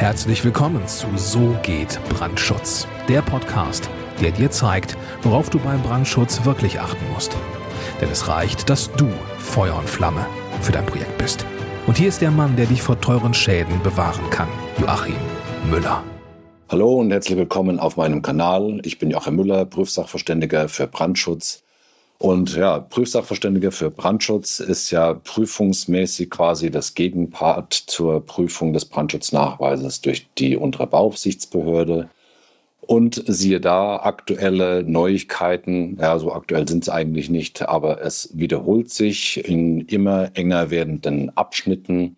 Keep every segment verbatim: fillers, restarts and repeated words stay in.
Herzlich willkommen zu So geht Brandschutz, der Podcast, der dir zeigt, worauf du beim Brandschutz wirklich achten musst. Denn es reicht, dass du Feuer und Flamme für dein Projekt bist. Und hier ist der Mann, der dich vor teuren Schäden bewahren kann, Joachim Müller. Hallo und herzlich willkommen auf meinem Kanal. Ich bin Joachim Müller, Prüfsachverständiger für Brandschutz. Und ja, Prüfsachverständiger für Brandschutz ist ja prüfungsmäßig quasi das Gegenpart zur Prüfung des Brandschutznachweises durch die untere Bauaufsichtsbehörde. Und siehe da, aktuelle Neuigkeiten, ja, so aktuell sind es eigentlich nicht, aber es wiederholt sich in immer enger werdenden Abschnitten.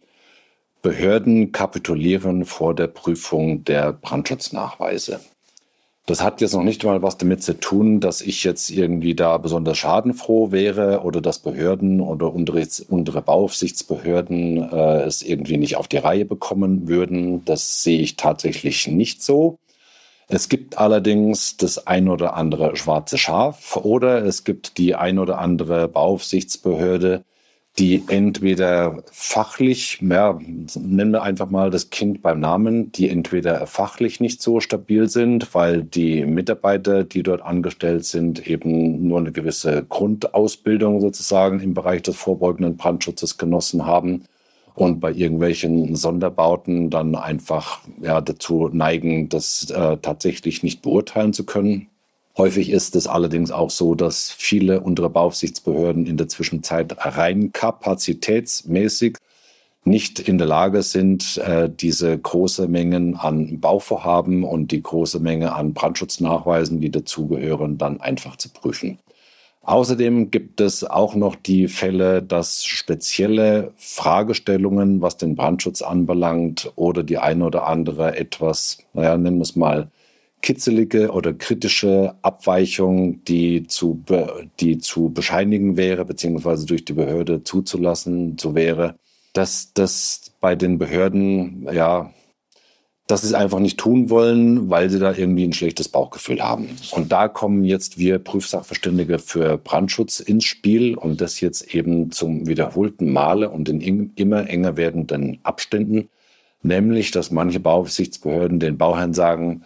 Behörden kapitulieren vor der Prüfung der Brandschutznachweise. Das hat jetzt noch nicht mal was damit zu tun, dass ich jetzt irgendwie da besonders schadenfroh wäre oder dass Behörden oder unsere, unsere Bauaufsichtsbehörden äh, es irgendwie nicht auf die Reihe bekommen würden. Das sehe ich tatsächlich nicht so. Es gibt allerdings das ein oder andere schwarze Schaf oder es gibt die ein oder andere Bauaufsichtsbehörde, die entweder fachlich, ja, nennen wir einfach mal das Kind beim Namen, die entweder fachlich nicht so stabil sind, weil die Mitarbeiter, die dort angestellt sind, eben nur eine gewisse Grundausbildung sozusagen im Bereich des vorbeugenden Brandschutzes genossen haben und bei irgendwelchen Sonderbauten dann einfach ja, dazu neigen, das äh, tatsächlich nicht beurteilen zu können. Häufig ist es allerdings auch so, dass viele unserer Bauaufsichtsbehörden in der Zwischenzeit rein kapazitätsmäßig nicht in der Lage sind, diese große Mengen an Bauvorhaben und die große Menge an Brandschutznachweisen, die dazugehören, dann einfach zu prüfen. Außerdem gibt es auch noch die Fälle, dass spezielle Fragestellungen, was den Brandschutz anbelangt, oder die eine oder andere etwas, naja, nennen wir es mal, kitzelige oder kritische Abweichung, die zu, be- die zu bescheinigen wäre, beziehungsweise durch die Behörde zuzulassen, so wäre, dass das bei den Behörden, ja, dass sie es einfach nicht tun wollen, weil sie da irgendwie ein schlechtes Bauchgefühl haben. Und da kommen jetzt wir Prüfsachverständige für Brandschutz ins Spiel und das jetzt eben zum wiederholten Male und in immer enger werdenden Abständen, nämlich, dass manche Bauaufsichtsbehörden den Bauherren sagen,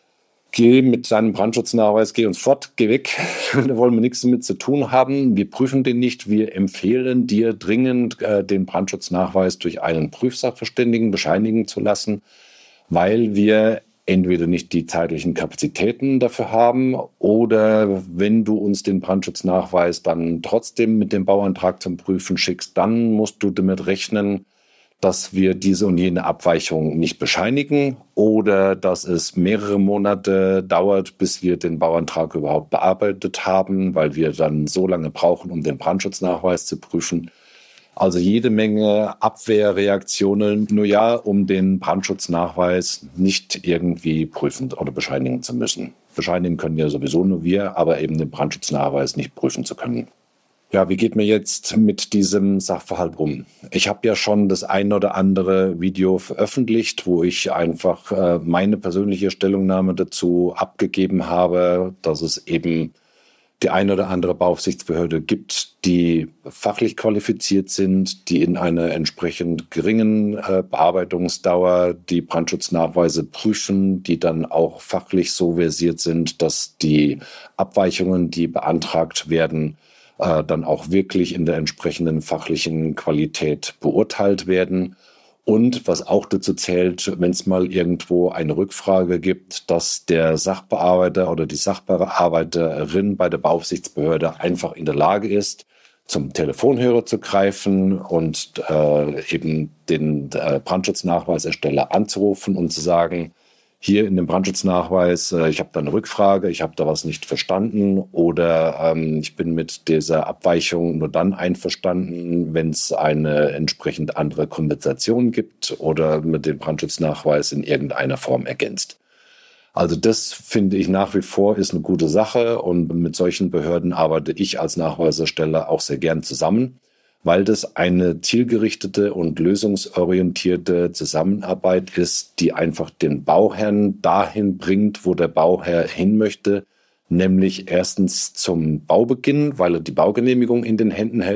geh mit deinem Brandschutznachweis, geh uns fort, geh weg. Da wollen wir nichts damit zu tun haben. Wir prüfen den nicht. Wir empfehlen dir dringend, äh, den Brandschutznachweis durch einen Prüfsachverständigen bescheinigen zu lassen, weil wir entweder nicht die zeitlichen Kapazitäten dafür haben oder wenn du uns den Brandschutznachweis dann trotzdem mit dem Bauantrag zum Prüfen schickst, dann musst du damit rechnen, dass wir diese und jene Abweichung nicht bescheinigen oder dass es mehrere Monate dauert, bis wir den Bauantrag überhaupt bearbeitet haben, weil wir dann so lange brauchen, um den Brandschutznachweis zu prüfen. Also jede Menge Abwehrreaktionen, nur ja, um den Brandschutznachweis nicht irgendwie prüfen oder bescheinigen zu müssen. Bescheinigen können ja sowieso nur wir, aber eben den Brandschutznachweis nicht prüfen zu können. Ja, wie geht mir jetzt mit diesem Sachverhalt um? Ich habe ja schon das ein oder andere Video veröffentlicht, wo ich einfach äh, meine persönliche Stellungnahme dazu abgegeben habe, dass es eben die ein oder andere Bauaufsichtsbehörde gibt, die fachlich qualifiziert sind, die in einer entsprechend geringen äh, Bearbeitungsdauer die Brandschutznachweise prüfen, die dann auch fachlich so versiert sind, dass die Abweichungen, die beantragt werden, äh, dann auch wirklich in der entsprechenden fachlichen Qualität beurteilt werden. Und was auch dazu zählt, wenn es mal irgendwo eine Rückfrage gibt, dass der Sachbearbeiter oder die Sachbearbeiterin bei der Bauaufsichtsbehörde einfach in der Lage ist, zum Telefonhörer zu greifen und äh, eben den äh, Brandschutznachweisersteller anzurufen und zu sagen, hier in dem Brandschutznachweis, äh, ich habe da eine Rückfrage, ich habe da was nicht verstanden oder ähm, ich bin mit dieser Abweichung nur dann einverstanden, wenn es eine entsprechend andere Kompensation gibt oder mit dem Brandschutznachweis in irgendeiner Form ergänzt. Also das finde ich nach wie vor ist eine gute Sache und mit solchen Behörden arbeite ich als Nachweisersteller auch sehr gern zusammen, weil das eine zielgerichtete und lösungsorientierte Zusammenarbeit ist, die einfach den Bauherrn dahin bringt, wo der Bauherr hin möchte, nämlich erstens zum Baubeginn, weil er die Baugenehmigung in den Händen hält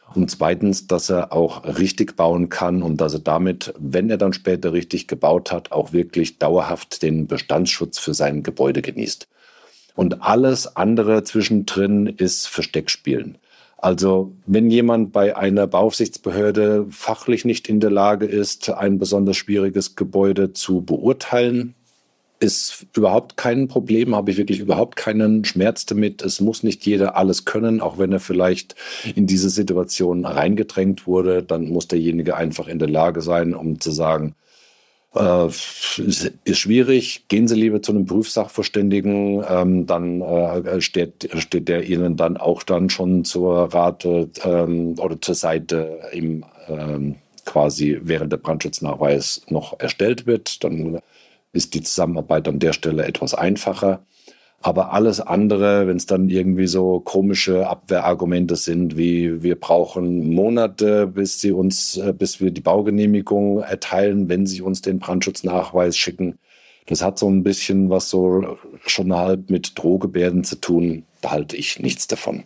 Und zweitens, dass er auch richtig bauen kann und dass er damit, wenn er dann später richtig gebaut hat, auch wirklich dauerhaft den Bestandsschutz für sein Gebäude genießt. Und alles andere zwischendrin ist Versteckspielen. Also wenn jemand bei einer Bauaufsichtsbehörde fachlich nicht in der Lage ist, ein besonders schwieriges Gebäude zu beurteilen, ist überhaupt kein Problem, habe ich wirklich überhaupt keinen Schmerz damit. Es muss nicht jeder alles können, auch wenn er vielleicht in diese Situation reingedrängt wurde. Dann muss derjenige einfach in der Lage sein, um zu sagen, äh, ist schwierig, gehen Sie lieber zu einem Prüfsachverständigen, ähm, dann äh, steht, steht der Ihnen dann auch dann schon zur Rate ähm, oder zur Seite im ähm, quasi während der Brandschutznachweis noch erstellt wird. Dann ist die Zusammenarbeit an der Stelle etwas einfacher. Aber alles andere, wenn es dann irgendwie so komische Abwehrargumente sind, wie wir brauchen Monate, bis sie uns, bis wir die Baugenehmigung erteilen, wenn sie uns den Brandschutznachweis schicken. Das hat so ein bisschen was so schon halb mit Drohgebärden zu tun. Da halte ich nichts davon.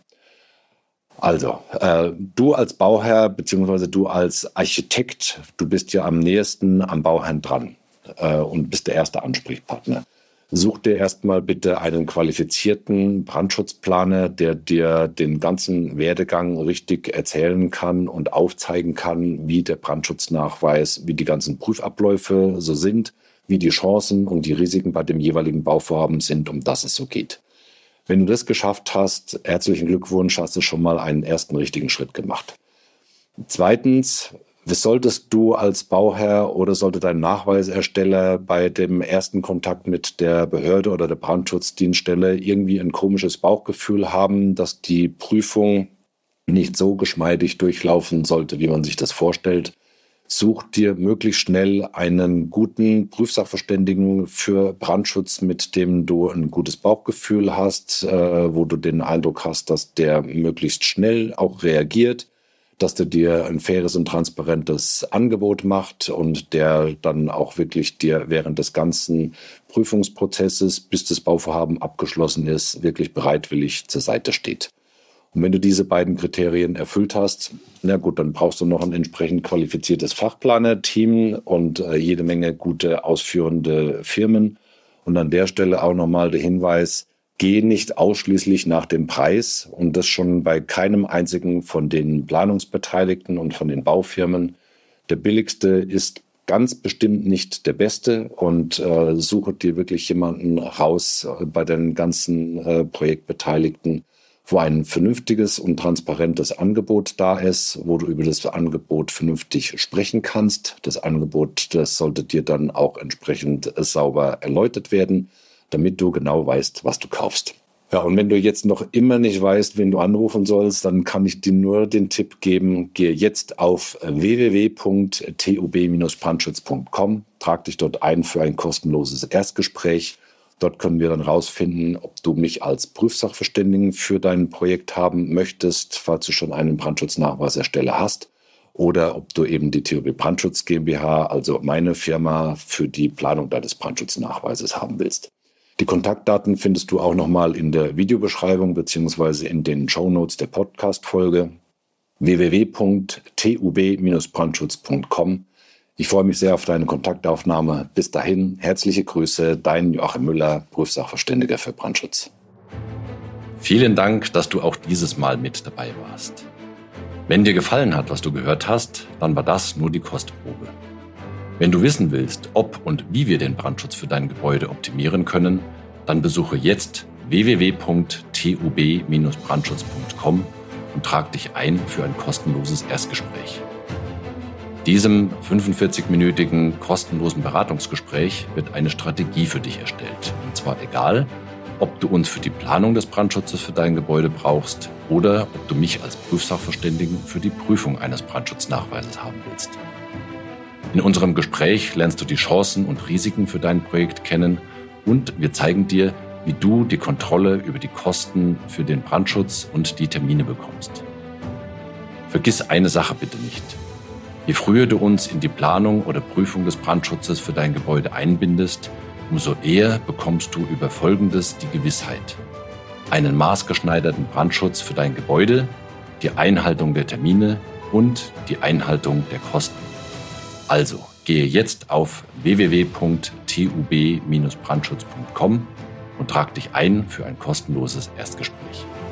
Also, äh, du als Bauherr beziehungsweise du als Architekt, du bist ja am nächsten am Bauherrn dran. Und bist der erste Ansprechpartner. Such dir erstmal bitte einen qualifizierten Brandschutzplaner, der dir den ganzen Werdegang richtig erzählen kann und aufzeigen kann, wie der Brandschutznachweis, wie die ganzen Prüfabläufe so sind, wie die Chancen und die Risiken bei dem jeweiligen Bauvorhaben sind, um das es so geht. Wenn du das geschafft hast, herzlichen Glückwunsch, hast du schon mal einen ersten richtigen Schritt gemacht. Zweitens, solltest du als Bauherr oder sollte dein Nachweisersteller bei dem ersten Kontakt mit der Behörde oder der Brandschutzdienststelle irgendwie ein komisches Bauchgefühl haben, dass die Prüfung nicht so geschmeidig durchlaufen sollte, wie man sich das vorstellt, such dir möglichst schnell einen guten Prüfsachverständigen für Brandschutz, mit dem du ein gutes Bauchgefühl hast, äh, wo du den Eindruck hast, dass der möglichst schnell auch reagiert, dass der dir ein faires und transparentes Angebot macht und der dann auch wirklich dir während des ganzen Prüfungsprozesses, bis das Bauvorhaben abgeschlossen ist, wirklich bereitwillig zur Seite steht. Und wenn du diese beiden Kriterien erfüllt hast, na gut, dann brauchst du noch ein entsprechend qualifiziertes Fachplaner-Team und äh, jede Menge gute ausführende Firmen. Und an der Stelle auch nochmal der Hinweis, geh nicht ausschließlich nach dem Preis und das schon bei keinem einzigen von den Planungsbeteiligten und von den Baufirmen. Der billigste ist ganz bestimmt nicht der beste und äh, suche dir wirklich jemanden raus äh, bei den ganzen äh, Projektbeteiligten, wo ein vernünftiges und transparentes Angebot da ist, wo du über das Angebot vernünftig sprechen kannst. Das Angebot, das sollte dir dann auch entsprechend sauber erläutert werden, damit du genau weißt, was du kaufst. Ja, und wenn du jetzt noch immer nicht weißt, wen du anrufen sollst, dann kann ich dir nur den Tipp geben, gehe jetzt auf w w w punkt t u b Bindestrich brandschutz punkt com, trag dich dort ein für ein kostenloses Erstgespräch. Dort können wir dann rausfinden, ob du mich als Prüfsachverständigen für dein Projekt haben möchtest, falls du schon einen Brandschutznachweisersteller hast, oder ob du eben die T U B Brandschutz GmbH, also meine Firma, für die Planung deines Brandschutznachweises haben willst. Die Kontaktdaten findest du auch nochmal in der Videobeschreibung bzw. in den Shownotes der Podcast-Folge w w w punkt t u b Bindestrich brandschutz punkt com. Ich freue mich sehr auf deine Kontaktaufnahme. Bis dahin, herzliche Grüße, dein Joachim Müller, Prüfsachverständiger für Brandschutz. Vielen Dank, dass du auch dieses Mal mit dabei warst. Wenn dir gefallen hat, was du gehört hast, dann war das nur die Kostprobe. Wenn du wissen willst, ob und wie wir den Brandschutz für dein Gebäude optimieren können, dann besuche jetzt w w w punkt t u b Bindestrich brandschutz punkt com und trag dich ein für ein kostenloses Erstgespräch. Diesem fünfundvierzig-minütigen kostenlosen Beratungsgespräch wird eine Strategie für dich erstellt. Und zwar egal, ob du uns für die Planung des Brandschutzes für dein Gebäude brauchst oder ob du mich als Prüfsachverständigen für die Prüfung eines Brandschutznachweises haben willst. In unserem Gespräch lernst du die Chancen und Risiken für dein Projekt kennen und wir zeigen dir, wie du die Kontrolle über die Kosten für den Brandschutz und die Termine bekommst. Vergiss eine Sache bitte nicht. Je früher du uns in die Planung oder Prüfung des Brandschutzes für dein Gebäude einbindest, umso eher bekommst du über Folgendes die Gewissheit: einen maßgeschneiderten Brandschutz für dein Gebäude, die Einhaltung der Termine und die Einhaltung der Kosten. Also gehe jetzt auf w w w punkt t u b Bindestrich brandschutz punkt com und trag dich ein für ein kostenloses Erstgespräch.